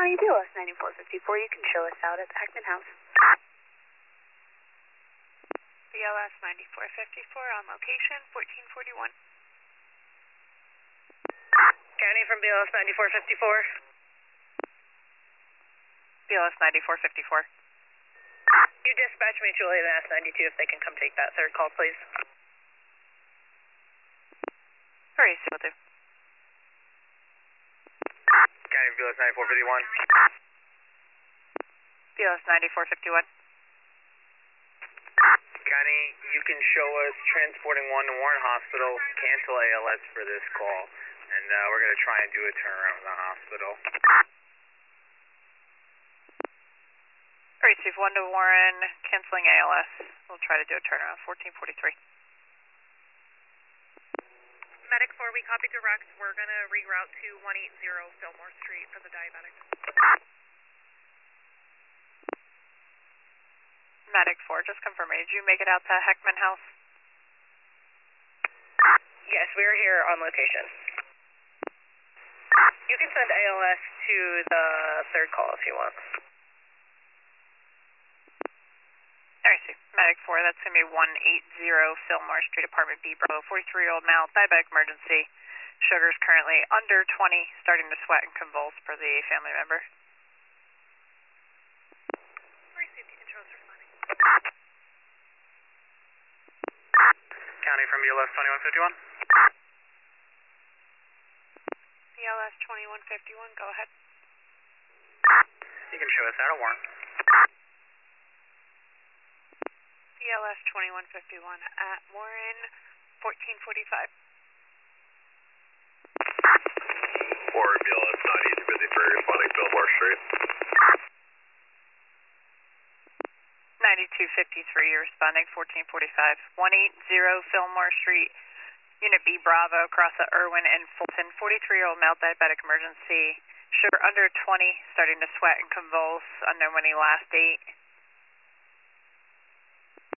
County BLS 9454. You can show us out at the Heckman House. BLS 9454 on location, 1441. County from BLS 9454. BLS 9454. You dispatch mutually to S92 if they can come take that third call, please. Hurry, will do. County BLS 9451. BLS 9451. County, you can show us transporting 1 to Warren Hospital, cancel ALS for this call, and we're going to try and do a turnaround in the hospital. Receive 1 to Warren, canceling ALS. We'll try to do a turnaround, 1443. Medic 4, we copy direct. We're going to reroute to 180 Fillmore Street for the diabetic. Medic 4, just confirm me. Did you make it out to Heckman House? Yes, we're here on location. You can send ALS to the third call if you want. I see. Medic 4, that's going to be 180 Fillmore Street, apartment B, Bravo, 43-year-old male, diabetic emergency. Sugar's currently under 20, starting to sweat and convulse per the family member. Safety controls responding. County from BLS 2151. BLS 2151, go ahead. You can show us out of Warren. BLS 2151 at Warren, 1445. Warren BLS 9853 responding to Fillmore Street. 9253, you're responding, 1445. 180 Fillmore Street, Unit B, Bravo, across the Irwin and Fulton. 43-year-old male, diabetic emergency. Sugar under 20, starting to sweat and convulse, unknown when he last ate.